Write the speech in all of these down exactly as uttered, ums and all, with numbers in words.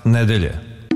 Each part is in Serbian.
nedelje.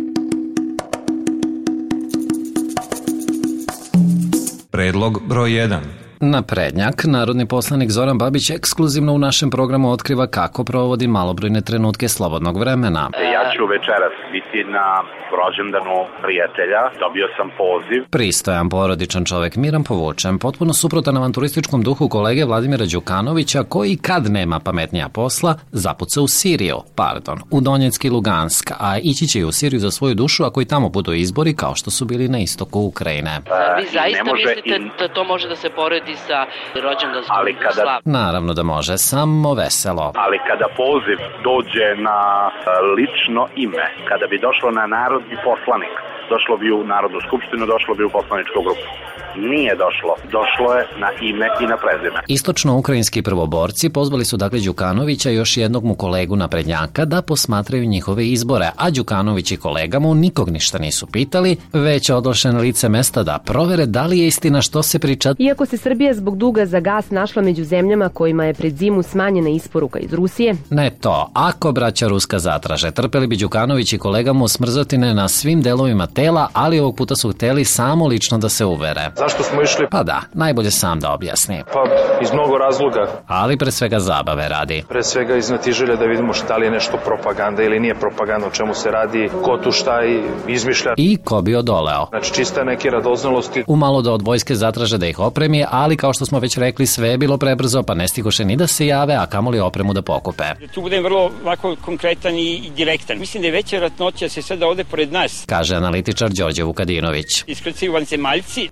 Predlog broj jedan. Naprednjak, narodni poslanik Zoran Babić ekskluzivno u našem programu otkriva kako provodi malobrojne trenutke slobodnog vremena. Ja ću večeras biti na rođendanu prijatelja, dobio sam poziv. Pristojan, porodičan čovek, miran, povučen, potpuno suprotan avanturističkom duhu kolege Vladimira Đukanovića, koji kad nema pametnija posla, zapuca u Siriju, pardon, u Donjeck i Lugansk, a ići će i u Siriju za svoju dušu ako i tamo budu izbori kao što su bili na istoku Ukrajine. Vi zaista mislite in... da to može da se poredi sa rođendanskom kada... slavom? Naravno da može, samo veselo. Ali kada poziv dođe na lično ime, kada bi došlo na narodni poslanik, došlo bi u Narodnu skupštinu, došlo bi u poslaničku grupu. Nije došlo. Došlo je na ime i na prezime. Istočno-ukrajinski prvoborci pozvali su dakle Đukanovića i još jednog mu kolegu naprednjaka da posmatraju njihove izbore, a Đukanović i kolega mu nikog ništa nisu pitali, već odloše na lice mesta da provere da li je istina što se priča. Iako se Srbija zbog duga za gas našla među zemljama kojima je pred zimu smanjena isporuka iz Rusije. Ne to, ako braća Ruska zatraže, trpeli bi Đukanović i kolega mu smrzotine na svim delovima tela, ali ovog puta su hteli samo lično da se uvere. Zašto smo išli? Pa da, najbolje sam da objasni. Pa iz mnogo razloga. Ali pre svega zabave radi. Pre svega iz znatiželja da vidimo šta li je nešto propaganda ili nije propaganda, o čemu se radi, ko tu šta i izmišlja. I ko bi odoleo. Znači čista neke radoznalosti. Umalo da od vojske zatraže da ih opremi, ali kao što smo već rekli, sve je bilo prebrzo, pa ne stigoše ni da se jave, a kamoli opremu da pokupe. Tu budem vrlo ovako konkretan i direktan. Mislim da je veća vratnoća da se sada ovde pored nas, kaže analitičar Đorđe Vukadinović. iskrcaju vanzemaljci,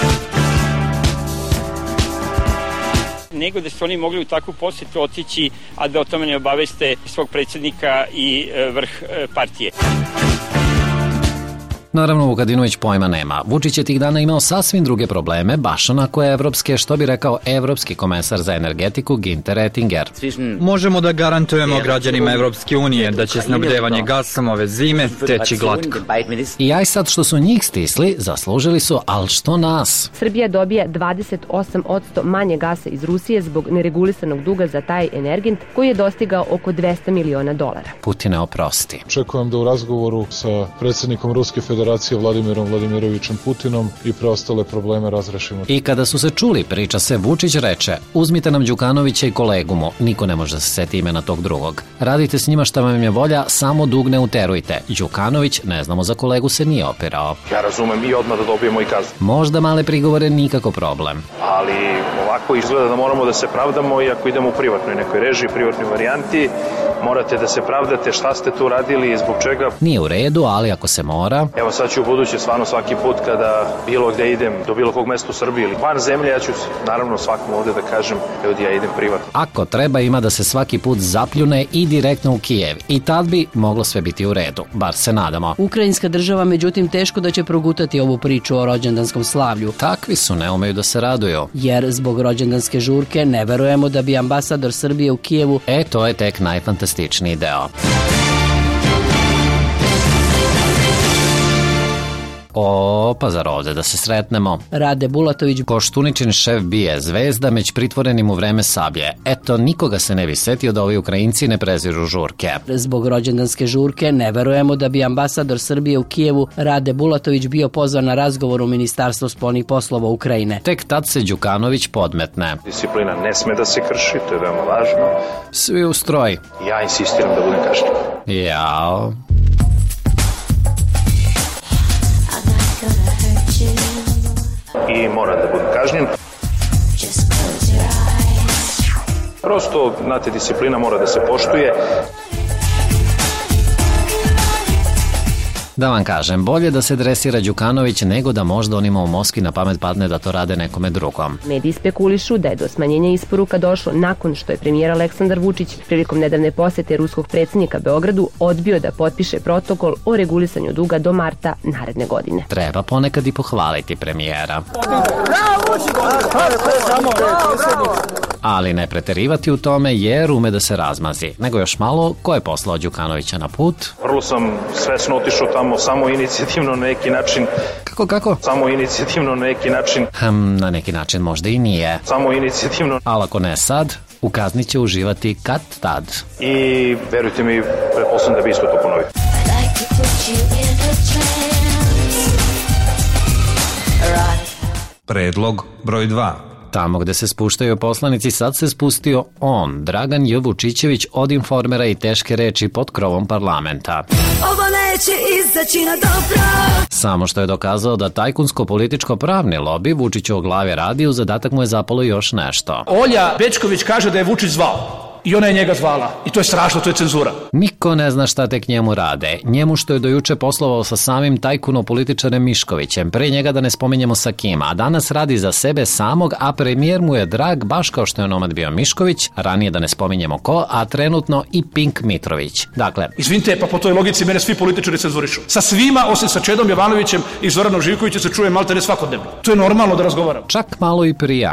nego da su oni mogli u takvu posjetu otići, a da o tome ne obaveste svog predsjednika i vrh partije. Naravno, Vukadinović pojma nema. Vučić je tih dana imao sasvim druge probleme, baš onako evropske, što bi rekao evropski komesar za energetiku Ginter Ettinger. Možemo da garantujemo građanima Evropske unije da će snabdevanje gasom ove zime teći glatko. I aj sad što su njih stisli, zaslužili su, ali što nas? Srbija dobija dvadeset osam posto manje gasa iz Rusije zbog neregulisanog duga za taj energent koji je dostigao oko dvesta miliona dolara. Putine oprosti. Očekujem da u razgovoru sa predsjednikom Ruske federacije Vladimirom Vladimirovićem Putinom i preostale probleme razrešimo. I kada su se čuli, priča se, Vučić reče: uzmite nam Đukanovića i kolegu mu, niko ne može da se seti imena tog drugog. Radite s njima šta vam je volja, samo dug ne uterujte. Đukanović, ne znamo za kolegu, se nije opirao. Ja razumem i odmah da dobijemo i kaznu. Možda male prigovore, nikako problem. Ali ovako izgleda da moramo da se pravdamo i ako idemo u privatnoj nekoj režiji, privatnoj varijanti, morate da se pravdate šta ste tu radili i zbog čega. Nije u redu, ali ako se mora. Evo sad ću u buduće stvarno svaki put kada bilo gde idem, do bilo kog mesta u Srbiji ili van zemlje, ja ću naravno svakom ovde da kažem, ljudi, ja idem privatno. Ako treba, ima da se svaki put zapljune i direktno u Kijev. I tad bi moglo sve biti u redu, bar se nadamo. Ukrajinska država, međutim, teško da će progutati ovu priču o rođendanskom slavlju. Takvi su, ne umeju da se raduju. Jer zbog rođendanske žurke ne verujemo da bi ambasador Srbije u Kijevu... E, to je tek najfantastičniji deo. O, pa zar ovde da se sretnemo? Rade Bulatović, Koštuničin šef bije, zvezda među pritvorenim u vreme Sablje. Eto, nikoga se ne bi setio da ovi Ukrajinci ne preziru žurke. Zbog rođendanske žurke ne verujemo da bi ambasador Srbije u Kijevu Rade Bulatović bio pozvan na razgovor u Ministarstvo spoljnih poslova Ukrajine. Tek tad se Đukanović podmetne. Disciplina ne sme da se krši, to je veoma važno. Svi u stroj. Ja insistiram da budem kažnjen. Jao. I mora da budem kažnjen. Prosto, znate, disciplina mora da se poštuje. Da vam kažem, bolje da se dresira Đukanović nego da možda onima u Moskvi na pamet padne da to rade nekome drugom. Mediji spekulišu da je do smanjenja isporuka došlo nakon što je premijer Aleksandar Vučić prilikom nedavne posete ruskog predsjednika Beogradu odbio da potpiše protokol o regulisanju duga do marta naredne godine. Treba ponekad i pohvaliti premijera. Ali ne preterivati u tome jer ume da se razmazi. Nego još malo, ko je poslao Đukanovića na put? Vrlo sam svesno otišao tamo, samo inicijativno na neki način. Kako, kako? Samo inicijativno na neki način. Hm, na neki način možda i nije. Samo inicijativno. Ali ako ne sad, u kazni će uživati kad tad. I verujte mi, pretpostavljam da bi isto to ponovio. Predlog broj dva. Tamo gde se spuštaju poslanici, sad se spustio on, Dragan J. Vučićević, od Informera i teške reči pod krovom parlamenta. Ovo neće izaći na dobro. Samo što je dokazao da tajkunsko-političko-pravni lobi Vučiću glave radi, u zadatak mu je zapalo još nešto. Olja Bećković kaže da je Vučić zvao. I ona je njega zvala. I to je strašno, to je cenzura. Niko ne zna šta tek njemu rade. Njemu što je dojuče poslovao sa samim tajkuno-političarem Miškovićem, pre njega da ne spominjemo sa kim, a danas radi za sebe samog, a premijer mu je drag, baš kao što je onomad bio Mišković, ranije da ne spominjemo ko, a trenutno i Pink Mitrović. Dakle... Izvinite, pa po toj logici mene svi političari cenzurišu. Sa svima, osim sa Čedom Jovanovićem i Zoranom Živkovićem, se čuje malte ne svakodnevno. To je normalno da razgovaram. Čak malo i prija.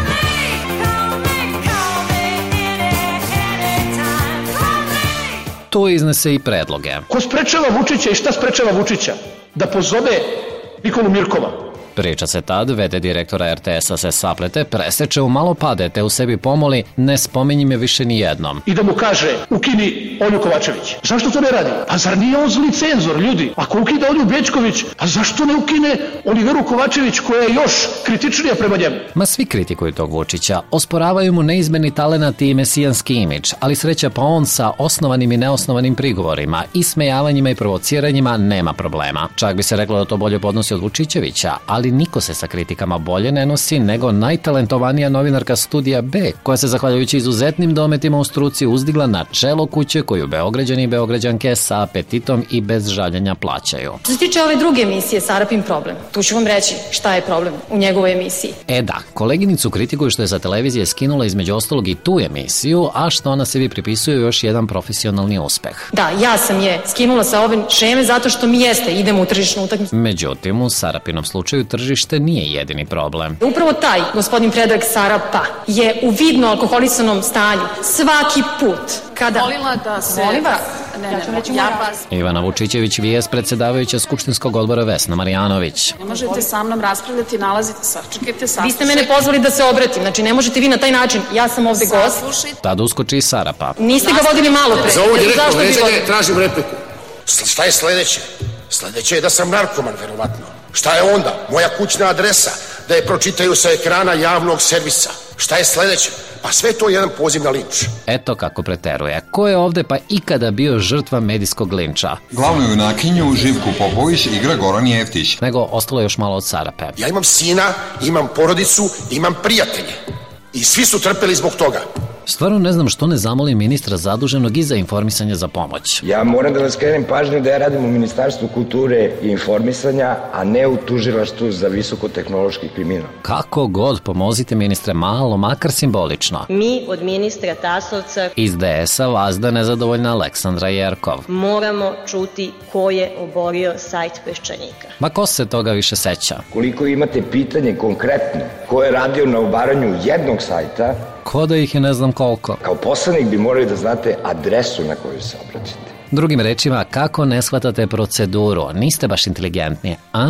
To iznese i predloge. Ko sprečava Vučića i šta sprečava Vučića? Da pozove Nikolu Mirkova. Priča se tad, ve de direktora er te esa se saplete, preseče u malo pade, te u sebi pomoli, ne spominji me više ni jednom. I da mu kaže, ukini Olju Kovačević. Zašto to ne radi? Pa zar nije on zli cenzor, ljudi? Ako ukida Olju Bećković, pa zašto ne ukine Oliveru Kovačević, koja je još kritičnija prema njemu? Ma svi kritikuju tog Vučića, osporavaju mu neizmeni talenat i mesijanski imidž, ali sreća pa on sa osnovanim i neosnovanim prigovorima, ismejavanjima i provociranjima nema problema. Čak bi se reklo da to bolje podnosi od Vučićevića, ali niko se sa kritikama bolje ne nosi nego najtalentovanija novinarka Studija B, koja se zahvaljujući izuzetnim dometima u struci uzdigla na čelo kuće koju Beograđani i Beograđanke sa apetitom i bez žaljenja plaćaju. Što se tiče ove druge emisije Sarapin problem, tu ću vam reći šta je problem u njegovoj emisiji. E da, koleginicu kritikuju što je sa televizije skinula između ostalog i tu emisiju, a što ona sebi pripisuje još jedan profesionalni uspeh. Da, ja sam je skinula sa ove šeme zato što mi jeste, idemo u tržišnu utakmicu. Međutim, u Sarapinom slučaju tržište nije jedini problem. Upravo taj gospodin Predrag Sarapa je u vidno alkoholisanom stanju svaki put kada... Molila da se... Molim vas. Ne, ne, ne, ja vas... Ivana Vučićević, vijest predsedavajuća Skupštinskog odbora Vesna Marjanović. Ne možete sa mnom raspravljati, nalazite sa... Čekajte, saslušajte. Vi ste mene pozvali da se obratim, znači ne možete vi na taj način. Ja sam ovde gost. Tad uskoči i Sarapa. Niste ga vodili malo pre. Za ovo direktno vređanje tražim repliku. Šta je sledeće? Sledeće je da sam narkoman, verovatno. Šta je onda? Moja kućna adresa, da je pročitaju sa ekrana javnog servisa. Šta je sledeće? Pa sve to je jedan poziv na linč. Eto kako preteruje. Ko je ovde pa ikada bio žrtva medijskog linča? Glavnu junakinju Živku Popović igra Goran Jeftić. Nego ostalo još malo od Sarape. Ja imam sina, imam porodicu, imam prijatelje. I svi su trpeli zbog toga. Stvarno ne znam što ne zamoli ministra zaduženog i za informisanje za pomoć. Ja moram da vas skrenem pažnju da ja radim u Ministarstvu kulture i informisanja, a ne u tužilaštvu za visokotehnološki kriminal. Kako god, pomozite ministre malo, makar simbolično. Mi od ministra Tasovca iz de esa vazda nezadovoljna Aleksandra Jerkov. Moramo čuti ko je oborio sajt Peščanika. Ma ko se toga više seća? Koliko imate pitanje konkretno, ko je radio na obaranju jednog sajta, ko da ih je ne znam koliko. Kao poslanik bi morali da znate adresu na koju se obratite. Drugim rečima, kako ne shvatate proceduru? Niste baš inteligentni, a?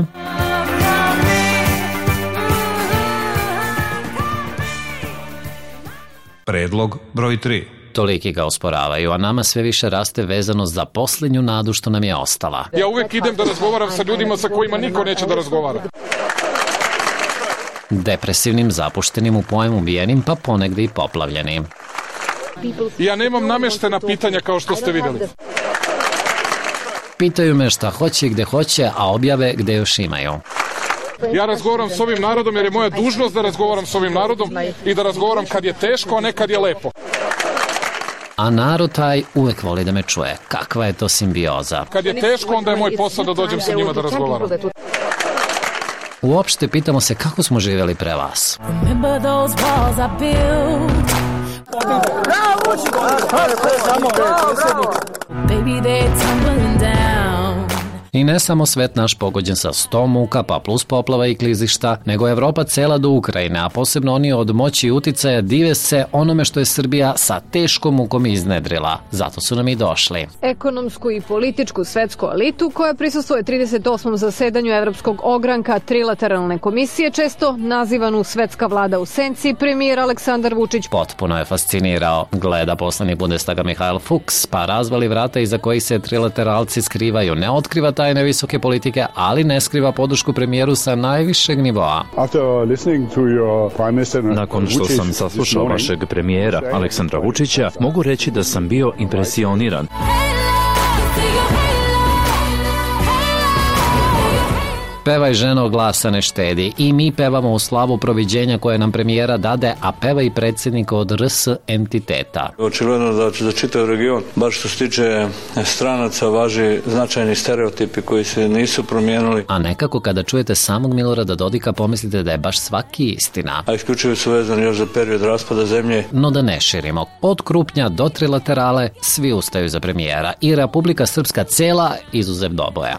Predlog broj tri. Toliki ga osporavaju, a nama sve više raste vezano za poslednju nadu što nam je ostala. Ja uvek idem da razgovaram sa ljudima sa kojima niko neće da razgovara. Depresivnim, zapuštenim, u pojmu ubijenim, pa ponegde i poplavljenim. Ja nemam nameštena pitanja kao što ste videli. Pitaju me šta hoće i gde hoće, a objave gde još imaju. Ja razgovaram s ovim narodom jer je moja dužnost da razgovaram s ovim narodom i da razgovaram kad je teško, a ne kad je lepo. A narod taj uvek voli da me čuje. Kakva je to simbioza? Kad je teško, onda je moj posao da dođem sa njima da razgovaram. Uopšte pitamo se kako smo živjeli pre vas. I ne samo svet naš pogođen sa sto muka, pa plus poplava i klizišta, nego Evropa cela do Ukrajine, a posebno oni od moći i uticaja dive se onome što je Srbija sa teškom mukom iznedrila. Zato su nam i došli. Ekonomsku i političku svetsku elitu koja prisustvuje trideset osmom zasedanju Evropskog ogranka trilateralne komisije, često nazivanu svetska vlada u senci, premijer Aleksandar Vučić potpuno je fascinirao. Gleda poslanik Bundestaga Mihael Fuchs, pa razvali vrata iza kojih se trilateralci skrivaju. Ne otkriva tajne visoke politike, ali ne skriva podršku premijeru sa najvišeg nivoa. Nakon što sam saslušao vašeg premijera Aleksandra Vučića, mogu reći da sam bio impresioniran. Pevaj ženo, glasa ne štedi. I mi pevamo u slavu proviđenja koje nam premijera dade, a peva i predsjednik od R S entiteta. Očigledno da za čitav region, baš što se tiče stranaca, važi značajni stereotipi koji se nisu promijenili. A nekako kada čujete samog Milorada Dodika pomislite da je baš svaki istina. A isključivo su vezani još za period raspada zemlje. No da ne širimo. Od Krupnja do trilaterale svi ustaju za premijera i Republika Srpska cela izuzev Doboja.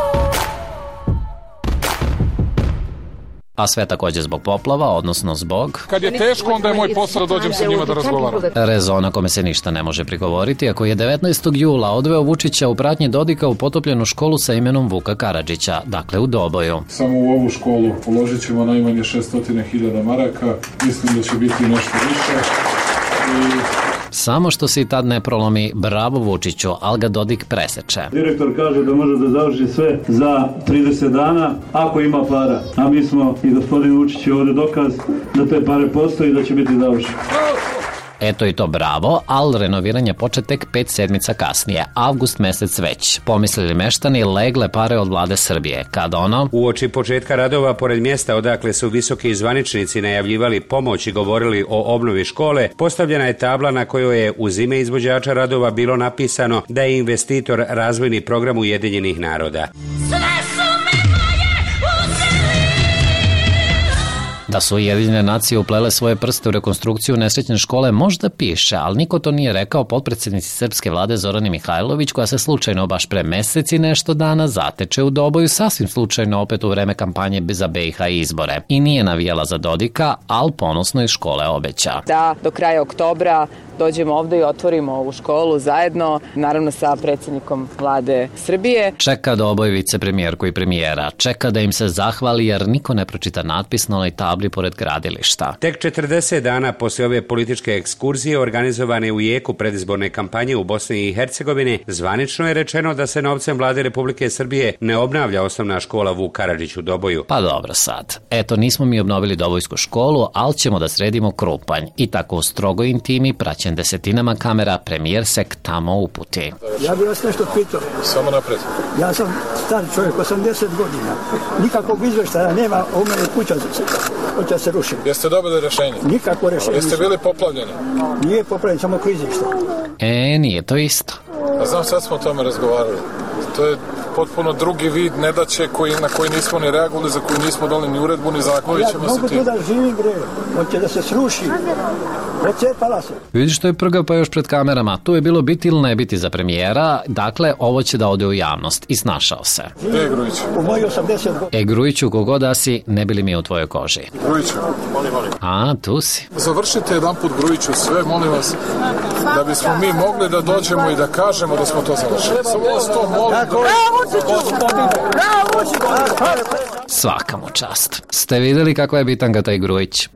A sve takođe zbog poplava, odnosno zbog... Kad je teško, onda je moj posao da dođem sa njima da razgovaram. Rezon na kome se ništa ne može prigovoriti, ako je devetnaestog jula odveo Vučića u pratnji Dodika u potopljenu školu sa imenom Vuka Karadžića, dakle u Doboju. Samo u ovu školu uložit ćemo najmanje šesto hiljada maraka, mislim da će biti nešto više i... Samo što se i tad ne prolomi, bravo Vučiću, ali ga Dodik preseče. Direktor kaže da može da završi sve za trideset dana, ako ima para. A mi smo i gospodin Vučić je ovde dokaz da te pare postoji i da će biti završeno. Eto i to bravo, ali renoviranje poče tek pet sedmica kasnije, avgust mesec već. Pomislili meštani, legle pare od vlade Srbije. Kad ono... Uoči početka radova, pored mjesta odakle su visoki zvaničnici najavljivali pomoć i govorili o obnovi škole, postavljena je tabla na kojoj je uz ime izvođača radova bilo napisano da je investitor razvojni program Ujedinjenih naroda. Da su Ujedinjene nacije uplele svoje prste u rekonstrukciju nesrećne škole možda piše, ali niko to nije rekao potpredsjednici srpske vlade Zorani Mihajlović, koja se slučajno baš pre meseci nešto dana zateče u Doboju, sasvim slučajno opet u vreme kampanje za B i H izbore. I nije navijala za Dodika, ali ponosno iz škole obeća. Da, do kraja oktobra dođemo ovde i otvorimo ovu školu zajedno, naravno sa predsjednikom vlade Srbije. Čeka Doboj vicepremijerku i premijera. Čeka da im se zahvali jer niko ne pročita natpis na onoj tabli pored gradilišta. Tek četrdeset dana posle ove političke ekskurzije organizovane u jeku predizborne kampanje u Bosni i Hercegovini, zvanično je rečeno da se novcem vlade Republike Srbije ne obnavlja osnovna škola Vuk Karadžić u Doboju. Pa dobro sad. Eto, nismo mi obnovili Dobojsku školu, ali ćemo da sredimo Krupanj. I tako u strogoj intimi, praćen desetinama kamera, premijer se k tamo uputi. Ja bih vas nešto pitao. Samo napred. Ja sam star čovjek, osamdeset godina. Nikakvog izveštaja nema, u mene kuća hoće se rušiti. Jeste dobili rješenje? Nikako rješenje. Jeste bili poplavljeni? Nije poplavljeni, samo klizište. E, nije to isto. A znam, sad smo o tome razgovarali. To je potpuno drugi vid nedaće koji, na koji nismo ni reagovali, za koji nismo dali ni uredbu, ni zakon. Ja mogu tu da živim, bre. Hoće da se sruši. Ocepala se. Vidiš što je prga pa još pred kamerama. Tu je bilo biti ili ne biti za premijera. Dakle, ovo će da ode u javnost. I snašao se. Gde je Grujić? U moji osamdeset godina. E, Grujiću, kogoda si, ne bili mi u tvojoj koži. Grujiću, molim, molim. A, tu si. Završite jedan put, Grujiću, sve, molim vas, da bismo mi mogli da dođemo i da kažemo da smo to završili. Samo vas to molim. Svaka mu čast. Ste videli kako je bitanga taj Grujić?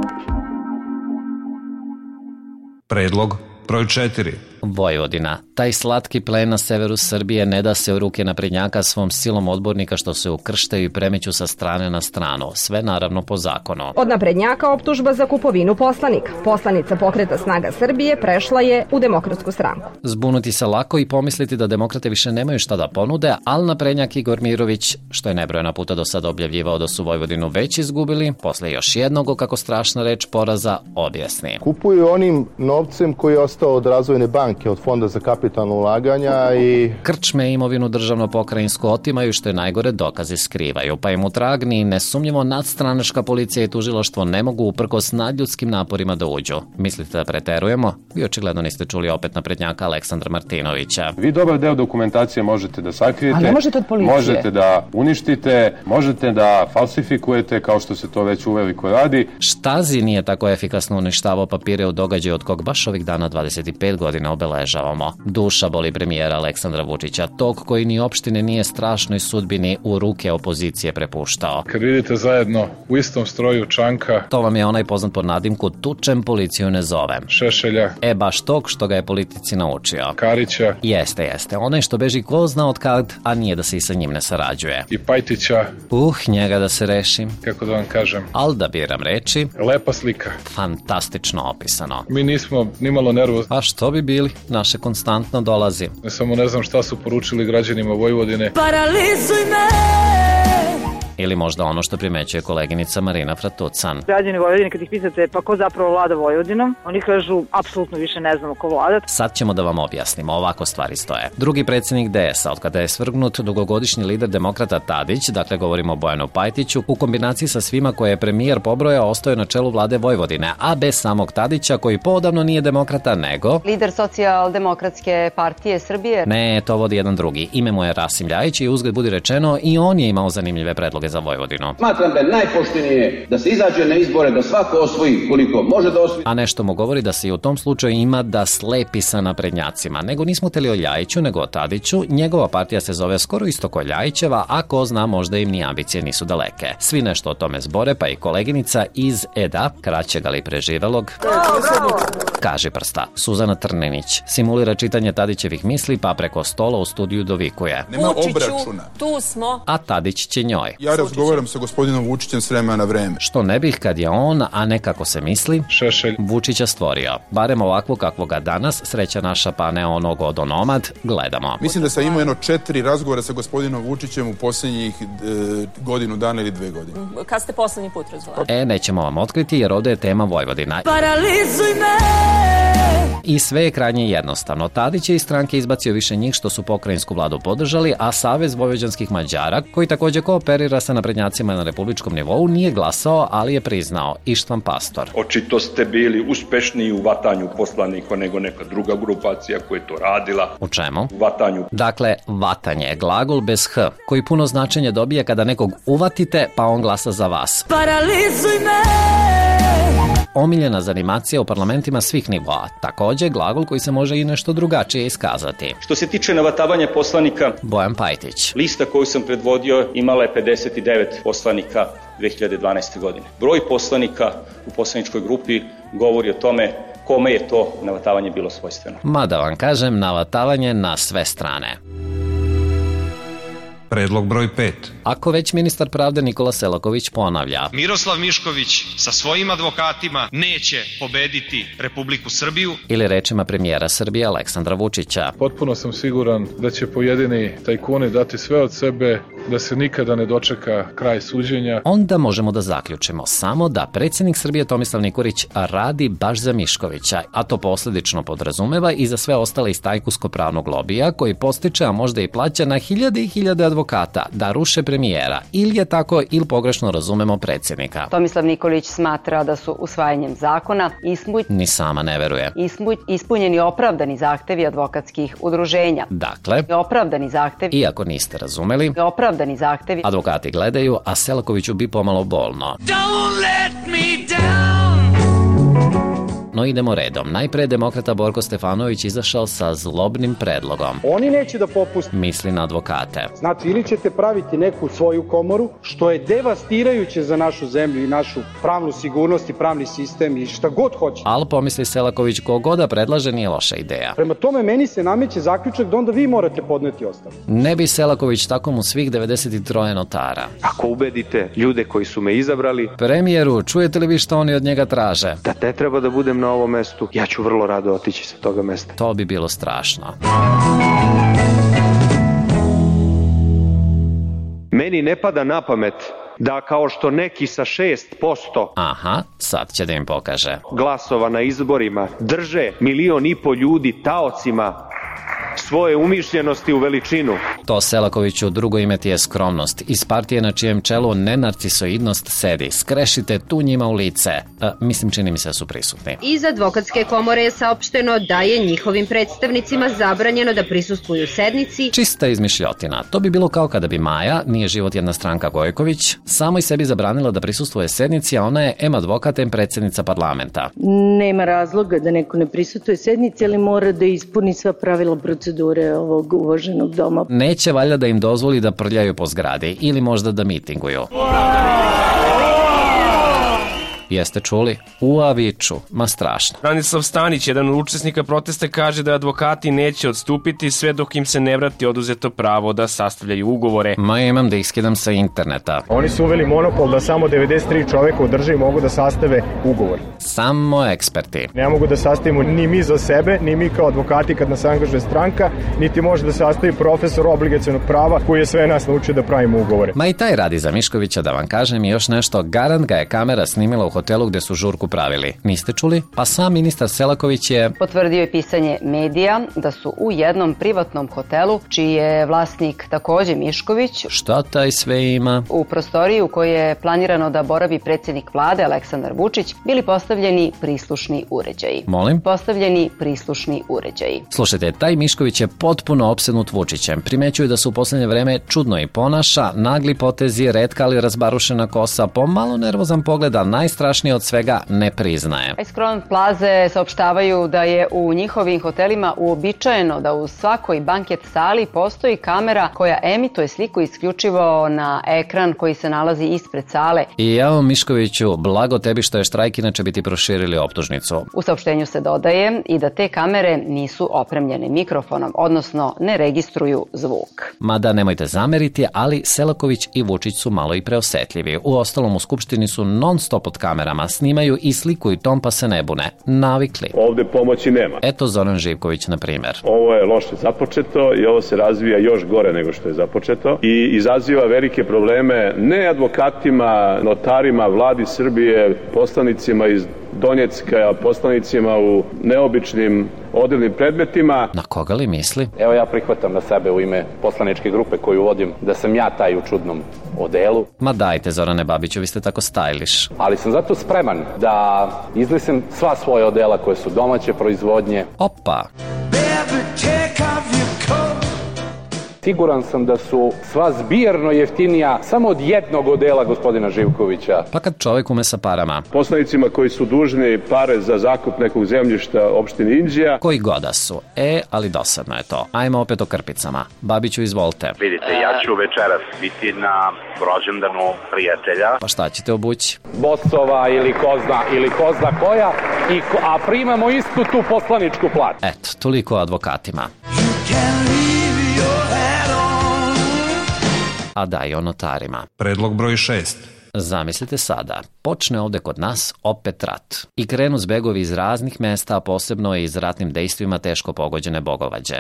Predlog broj četiri. Vojvodina. Taj slatki plen na severu Srbije ne da se u ruke naprednjaka svom silom odbornika što se ukrštaju i premeću sa strane na stranu. Sve naravno po zakonu. Od naprednjaka optužba za kupovinu poslanika. Poslanica Pokreta Snaga Srbije prešla je u Demokratsku stranku. Zbunuti se lako i pomisliti da demokrate više nemaju šta da ponude, ali naprednjak Igor Mirović, što je nebrojena puta do sada objavljivao da su Vojvodinu već izgubili, posle još jednog, kako strašna reč poraza, objasni. Kupuju onim novcem koji je ostao od razvojne banke banke, od Fonda za kapitalno ulaganja i... Krčme imovinu državno-pokrajinsku otimaju, što je najgore, dokaze skrivaju, pa im u trag ni nesumnjivo nadstranačka policija i tužilaštvo ne mogu uprkos nadljudskim naporima da uđu. Mislite da preterujemo? Vi očigledno niste čuli opet naprednjaka Aleksandra Martinovića. Vi dobar deo dokumentacije možete da sakrijete, a ne možete od policije. Možete da uništite, možete da falsifikujete, kao što se to već uveliko radi. Štazi nije tako efikasno uništavao papire u događaju od kog baš ovih dana dvadeset pet godina obeležavamo. Duša boli premijera Aleksandra Vučića, tog koji ni opštine nije strašnoj sudbini u ruke opozicije prepuštao. Kad vidite zajedno u istom stroju Čanka, to vam je onaj poznat pod nadimku tučem, policiju ne zovem. Šešelja. E baš tog što ga je politici naučio. Karića. Jeste, jeste. Onaj što beži ko zna od kad, a nije da se i sa njim ne sarađuje. I Pajtića. Uh, njega da se rešim. Kako da vam kažem? Al da biram reči. Lepa slika. Fantastično opisano. Mi nismo nimalo nervozni. A što bi bili? Naše konstantno dolazi. Ne samo ne znam šta su poručili građanima Vojvodine. Paralizuj me! Ili možda ono što primećuje koleginica Marina Fratucan. Građani Vojvodine, kad ih pitate pa ko zapravo vlada Vojvodinom, oni kažu apsolutno više ne znamo ko vlada. Sad ćemo da vam objasnimo, ovako stvari stoje. Drugi predsjednik D S-a, od kada je svrgnut dugogodišnji lider demokrata Tadić, dakle govorimo o Bojanu Pajtiću, u kombinaciji sa svima koje je premijer pobrojao, ostao na čelu vlade Vojvodine, a bez samog Tadića, koji poodavno nije demokrata, nego... Lider Socijaldemokratske partije Srbije. Ne, to vodi jedan drugi. Ime mu je Rasim Ljajić i uzgled budi rečeno, i on je imao zanimljive predloge za Vojvodinu. Smatram da je najpoštenije da se izađe na izbore, da svako osvoji koliko može da osvoji. A nešto mu govori da se i u tom slučaju ima da slepi sa naprednjacima. Nego nismo teli o Ljajiću, nego o Tadiću. Njegova partija se zove skoro isto ko Ljajićeva, a ko zna, možda im ni ambicije nisu daleke. Svi nešto o tome zbore, pa i koleginica iz E D A, kraćeg ali preživelog, kaže prsta. Suzana Trninić simulira čitanje Tadićevih misli, pa preko stola u studiju dovikuje. Nema obračuna. Tu smo. A Tadić će njoj. Ja razgovaram sa gospodinom Vučićem s vremena na vreme. Što ne bih kad je on, a ne kako se misli, Šešelj Vučića stvorio. Barem ovako kakvo ga danas, sreća naša pa ne onog odonomad, gledamo. Mislim da sam imao jedno četiri razgovora sa gospodinom Vučićem u posljednjih e, godinu dana ili dve godine. Kad ste poslednji put razgovarali? E, nećemo vam otkriti jer ovde je tema Vojvodina. Paralizuj me! I sve je krajnje jednostavno. Tadić je iz stranke izbacio više njih što su pokrajinsku vladu podržali, a Savez vojvođanskih Mađara, koji takođe kooperira sa naprednjacima na republičkom nivou, nije glasao, ali je priznao. Ištvan Pastor. Očito ste bili uspešniji u vatanju poslanika nego neka druga grupacija koja je to radila. U čemu? U vatanju. Dakle, vatanje je glagol bez h, koji puno značenje dobije kada nekog uvatite, pa on glasa za vas. Paralizuj me! Omiljena zanimacija u parlamentima svih nivoa. Takođe, glagol koji se može i nešto drugačije iskazati. Što se tiče navatavanja poslanika, Bojan Pajtić. Lista koju sam predvodio imala je pedeset devet poslanika dve hiljade dvanaeste. godine. Broj poslanika u poslaničkoj grupi govori o tome kome je to navatavanje bilo svojstveno. Mada vam kažem, navatavanje na sve strane. Predlog broj pet. Ako već ministar pravde Nikola Selaković ponavlja: Miroslav Mišković sa svojim advokatima neće pobediti Republiku Srbiju. Ili rečima premijera Srbije Aleksandra Vučića: Potpuno sam siguran da će pojedini tajkuni dati sve od sebe da se nikada ne dočeka kraj suđenja. Onda možemo da zaključimo samo da predsjednik Srbije Tomislav Nikolić radi baš za Miškovića, a to posledično podrazumeva i za sve ostale iz tajkunsko-pravnog lobija koji postiče, a možda i plaća na hiljade i hiljade advokata da ruše premijera. Ili je tako, ili pogrešno razumemo predsjednika. Tomislav Nikolić smatra da su usvajanjem zakona ispuj... Ni sama ne veruje. Ispuj... ispunjeni opravdani zahtevi advokatskih udruženja. Dakle, opravdani zahtevi... Iako niste razumeli, opravdani zahtevi... advokati gledaju, a Selakoviću bi pomalo bolno. Don't let me down. No idemo redom. Najpre demokrata Borko Stefanović izašao sa zlobnim predlogom. Oni neće da popuste. Misli na advokate. Znači, ili ćete praviti neku svoju komoru, što je devastirajuće za našu zemlju i našu pravnu sigurnost i pravni sistem i šta god hoće. Ali pomisli Selaković, kogoda predlaže nije loša ideja. Prema tome, meni se nameće zaključak da onda vi morate podneti ostavku. Ne bi Selaković tako mu svih devedeset troje notara. Ako ubedite ljude koji su me izabrali... Premijeru, čujete li vi što oni od njega traže? Da te treba da budem na ovom mestu, ja ću vrlo rado otići sa toga mesta. To bi bilo strašno. Meni ne pada na pamet da kao što neki sa šest posto Aha, sad će da im pokaže. glasova na izborima drže milion i po ljudi taocima svoje umišljenosti u veličinu. To Selakoviću drugo ime ti je skromnost. Iz partije na čijem čelu nenarcisoidnost sedi. Skrešite tu njima u lice. A, mislim, čini mi se da su prisutni. Iz advokatske komore je saopšteno da je njihovim predstavnicima zabranjeno da prisustvuju sednici. Čista izmišljotina. To bi bilo kao kada bi Maja, nije život jedna stranka Gojković, samo i sebi zabranila da prisustvuje sednici, a ona je em advokat, em predsjednica parlamenta. Nema razloga da neko ne prisustuje sednici, ali mora da ispuni sva pravila procedure ovog uvaženog doma. Neće valjda da im dozvoli da prljaju po zgradi ili možda da mitinguju. Jeste čuli? Ua viču, ma strašno. Branislav Stanić, jedan od učesnika protesta, kaže da advokati neće odstupiti sve dok im se ne vrati oduzeto pravo da sastavljaju ugovore. Ma imam da ih skidam sa interneta. Oni su uveli monopol da samo devedeset tri čoveka u državi mogu da sastave ugovor. Samo eksperti. Ne mogu da sastavimo ni mi za sebe, ni mi kao advokati kad nas angažuje stranka, niti može da sastavi profesor obligacionog prava koji je sve nas naučio da pravimo ugovore. Ma i taj radi za Miškovića, da vam kažem i još nešto, garant ga je kamera snimila u hotelu gde su žurku pravili. Niste čuli? Pa sam ministar Selaković je potvrdio je pisanje medija da su u jednom privatnom hotelu, čiji je vlasnik takođe Mišković. Šta taj sve ima? U prostoriji u kojoj je planirano da boravi predsjednik vlade Aleksandar Vučić bili postavljeni prislušni uređaji. Molim? Postavljeni prislušni uređaji. Slušajte, taj Mišković je potpuno opsednut Vučićem. Primećuju da se u poslednje vreme čudno i ponaša, nagli potezi, retka ali razbarušena kosa, pomalo nervozan pogled, a najstrašnije od svega ne priznaje. Iz Crown Plaze saopštavaju da je u njihovim hotelima uobičajeno da u svakoj banket sali postoji kamera koja emituje sliku isključivo na ekran koji se nalazi ispred sale. I jao Miškoviću, blago tebi što je štrajk, inače bi ti proširili optužnicu. U saopštenju se dodaje i da te kamere nisu opremljene mikrofonom, odnosno ne registruju zvuk. Mada nemojte zameriti, ali Selaković i Vučić su malo i preosetljivi. U ostalom u Skupštini su non stop od kamerama, snimaju i sliku i tom pa se ne bune. Navikli. Ovde pomoći nema. Eto Zoran Živković, na primjer. Ovo je loše započeto i ovo se razvija još gore nego što je započeto i izaziva velike probleme ne advokatima, notarima, vladi Srbije, poslanicima iz Donjecka, poslanicima u neobičnim odjevnim predmetima. Na koga li misli? Evo ja prihvatam na sebe u ime poslaničke grupe koju vodim da sam ja taj u čudnom odelu. Ma dajte Zorane Babiću, vi ste tako stylish. Ali sam zato spreman da izlisem sva svoje odela koje su domaće proizvodnje. Opa! Siguran sam da su sva zbirno jeftinija samo od jednog odela gospodina Živkovića. Pa kad čovjek ume sa parama. Poslanicima koji su dužni pare za zakup nekog zemljišta opštini Inđija. Koji goda su. E, ali dosadno je to. Ajmo opet o krpicama. Babiću, izvolite. Vidite, ja ću večeras biti na rođendanu prijatelja. Pa šta ćete obući? Bosova ili ko zna, ili ko zna koja, i ko, a primamo istu tu poslaničku platu. Eto, toliko o advokatima. A da i o notarima. Predlog broj šest. Zamislite sada, počne ovde kod nas opet rat. I krenu zbegovi iz raznih mesta, a posebno iz ratnim dejstvima teško pogođene Bogovađe.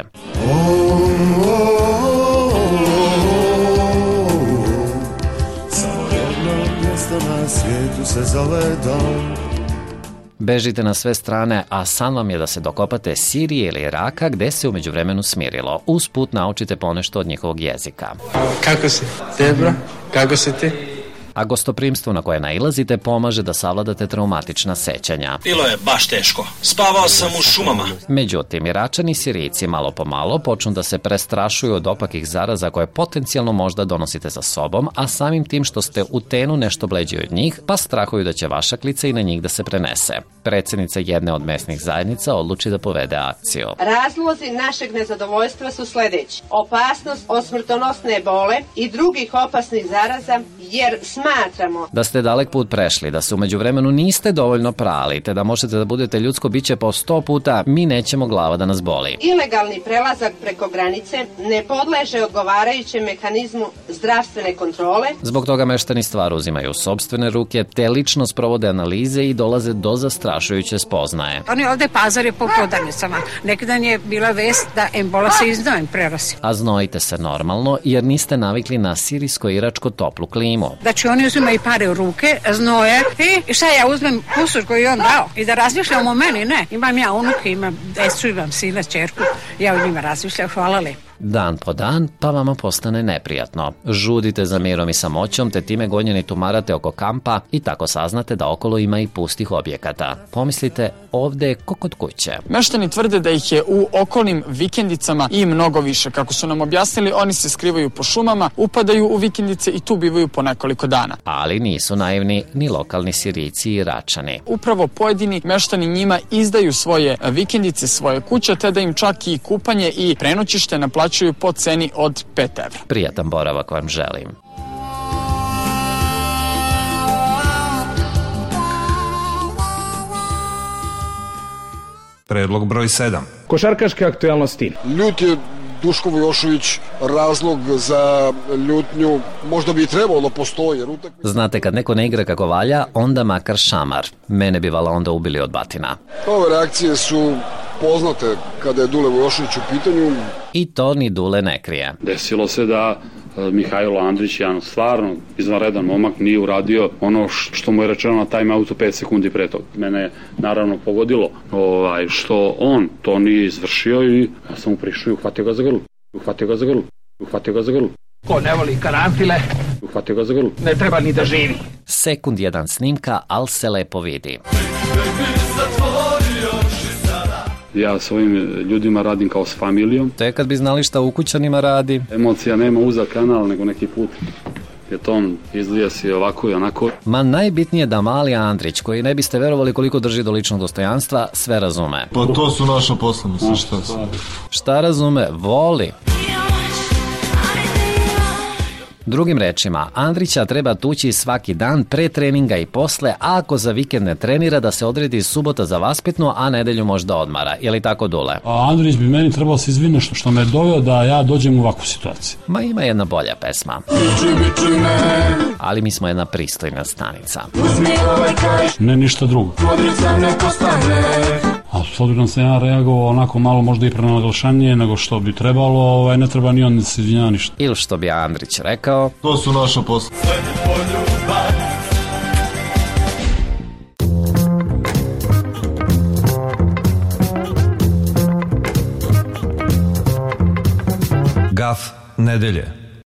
Samo jedno mjesto na svijetu se zove dom. Bežite na sve strane, a san vam je da se dokopate Sirije ili Iraka, gde se umeđu vremenu smirilo. Usput naučite ponešto od njihovog jezika. Kako si, Debra? Kako si ti? A gostoprimstvo na koje nailazite pomaže da savladate traumatična sećanja. Bilo je baš teško. Spavao sam u šumama. Međutim, Iračani i Sirijci malo po malo počnu da se prestrašuju od opakih zaraza koje potencijalno možda donosite sa sobom, a samim tim što ste u tenu nešto bleđi od njih, pa strahuju da će vaša klica i na njih da se prenese. Predsjednica jedne od mesnih zajednica odluči da povede akciju. Razlozi našeg nezadovoljstva su sledeći. Opasnost od smrtonosne bole i drugih opasnih zaraza, jer smatramo da ste dalek put prešli, da se umeđu vremenu niste dovoljno prali, te da možete da budete ljudsko biće po sto puta, mi nećemo glava da nas boli. Ilegalni prelazak preko granice ne podleže odgovarajućem mehanizmu zdravstvene kontrole. Zbog toga meštani stvar uzimaju u sopstvene ruke, te lično sprovode analize i dolaze do zastrašujuće spoznaje. Oni ovde pazare po prodavnicama. Nekdan je bila vest da embola se iznojem prenosi. A znojite se normalno, jer niste navikli na sirijsko-iračko toplu klimu. Znači oni uzimaju pare u ruke, znoje i šta ja uzmem kusur koji je on dao i da razmišljam o meni, ne. Imam ja unuke, imam decu, imam sina, ćerku, ja o njima razmišljam, hvala lepo. Dan po dan, pa vama postane neprijatno. Žudite za mirom i samoćom, te time gonjeni tumarate oko kampa i tako saznate da okolo ima i pustih objekata. Pomislite, ovde je ko kod kuće. Meštani tvrde da ih je u okolnim vikendicama i mnogo više. Kako su nam objasnili, oni se skrivaju po šumama, upadaju u vikendice i tu bivaju po nekoliko dana. Ali nisu naivni ni lokalni Sirijci i Račani. Upravo pojedini meštani njima izdaju svoje vikendice, svoje kuće, te da im čak i kupanje i prenoćište naplaćuju po ceni od pet evra. Prijatan boravak vam želim. Predlog broj sedam. Košarkaške aktuelnosti. Ljut je Duško Vujošević razlog za ljutnju, možda bi i trebalo da postoji. Jer utak... Znate, kad neko ne igra kako valja, onda makar šamar. Mene bi vala onda ubili od batina. Ove reakcije su poznate kada je Dule Vujošević u pitanju. I to ni Dule ne krije. Desilo se da Mihajlo Andrić, jedan stvarno izvanredan momak, nije uradio ono što mu je rečeno na time-outu pet sekundi pre toga. Mene je naravno pogodilo ovaj, što on to nije izvršio i ja sam mu prišao i uhvatio ga za grlu. Uhvatio ga za grlu. Uhvatio ga za grlu. Ko ne voli karanfile, uhvatio ga za grlu. Ne treba ni da živi. Sekund jedan snimka, al se lepo vidi. Ja svojim ljudima radim kao s familijom. Te kad bi znali šta ukućanima radi. Emocija nema uza kanal, nego neki put je to on izlija si ovako i onako. Ma najbitnije da mali Andrić, koji ne biste verovali koliko drži do ličnog dostojanstva, sve razume. Pa to su naša poslanice, šta su? Šta razume? Voli. Drugim rečima, Andrića treba tući svaki dan pre treninga i posle, a ako za vikend ne trenira da se odredi subota za vaspitnu, a nedelju možda odmara. Je li tako, Dule? A Andrić bi meni trebalo se izvine što, što me je doveo da ja dođem u ovakvu situaciju. Ma ima jedna bolja pesma. Ali mi smo jedna pristojna stanica. Ne ništa drugo. A s obzirom sam ja reagovao onako malo možda i prenaglašanije nego što bi trebalo, ovaj, ne treba ni on da se izvinjava ništa. Ili što bi Andrić rekao, to su naša posla. Gaf nedelje.